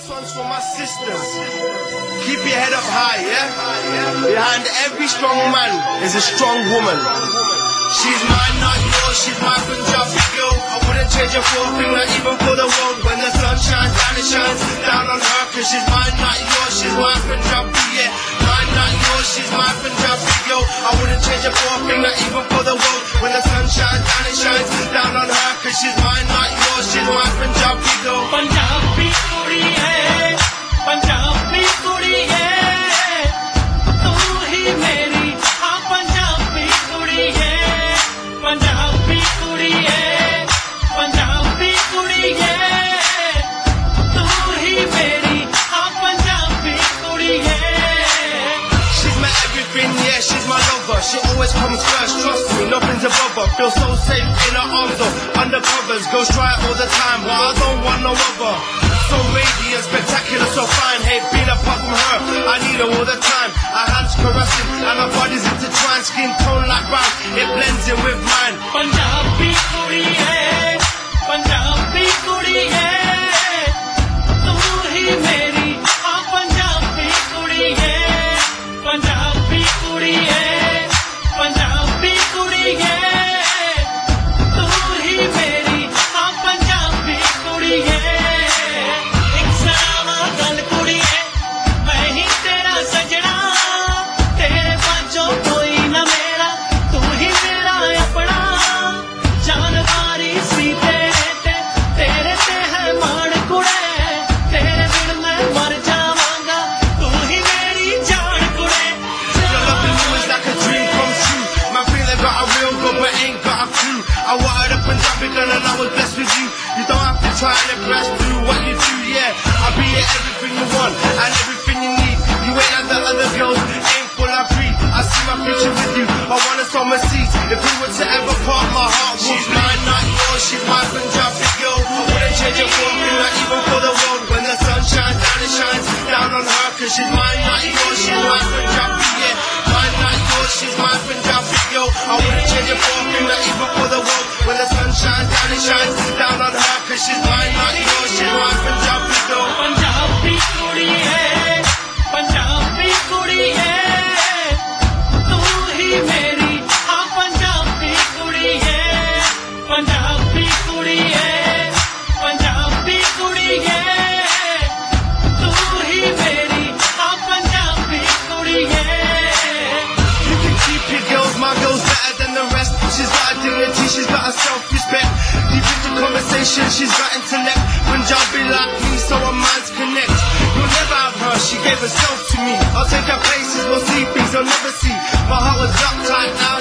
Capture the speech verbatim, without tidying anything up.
one's for my sisters. Keep your head up high, yeah? Behind every strong man is a strong woman. She's mine, not yours, she's my Punjabi girl. I wouldn't change her for a thing, not even for the world. When the sun shines down, it shines down on her. Cause she's mine, not yours, she's my Punjabi, yeah. Mine, not yours, she's my Punjabi girl. I wouldn't change her for a thing, not even for the world. When the sun shines down, it shines down on her. Cause she's mine, not yours, she's my Punjabi girl. Punjabi kudi hai, Punjabi kudi hai, tu hi meri, aa Punjabi kudi hai, Punjabi kudi hai, Punjabi kudi hai, tu hi meri, aa Punjabi kudi hai. She's my everything, yeah, she's my lover. She always comes first, trust me, nothing's a bother. Feel so safe in her arms though, under covers. Girls try it all the time, but I don't want no other. So radiant, spectacular, so fine. Hate being apart from her, I need her all the time. Our hands caressing, and our bodies intertwined. Skin tone like brown, it blends in with mine. Punjabi kudi hai, Punjabi kudi hai, tu hi meri, aa Punjabi kudi hai, Punjabi kudi hai, Punjabi kudi hai, tu hi meri, aa Punjabi kudi hai. Ek sarawa gal kudi hai, main hi tera sajna, tere bajo koi na mera, tu hi mera apna. January सी तेरे ते, तेरे ते है मान कुड़े, तेरे बिन मैं मर जावांगा, तू ही मेरी जान कुड़े. Your loving you is like a dream come true. My feeling got a real good but ain't got a clue. I wanted a Punjabi girl and I was blessed with you. You don't have to try and impress, do what you do, yeah. I'll be everything you want and everything you need. You ain't like the other girls, ain't full of greed. I see my future with you, I wanna sow my seeds. If we were to ever part, my heart would. She's mine, not yours, she's my Punjabi girl. I wouldn't change her for me, not even for the world. When the sun shines down, it shines down on her. Cause she's mine, not yours, she's my Punjabi, yeah. Mine, not yours, she's my Punjabi girl. I wouldn't change her for me, not even for the world. When the sun shines down, it shines down on her. Cause she's mine, not yours, she's my Punjabi girl. Punjabi kudi hai, Punjabi kudi hai, tu hi meri, aa Punjabi kudi hai, Punjabi kudi hai, Punjabi kudi hai, tu hi meri, aa Punjabi kudi hai. You can keep your girls, my girl's better than the rest. She's got a dignity, she's got a self-respect. Deep into conversation, she's got intellect. Punjabi like me, so our minds connect. You'll never have her, she gave herself to me. I'll take her places, we'll see things you'll never see. My heart was uptight, now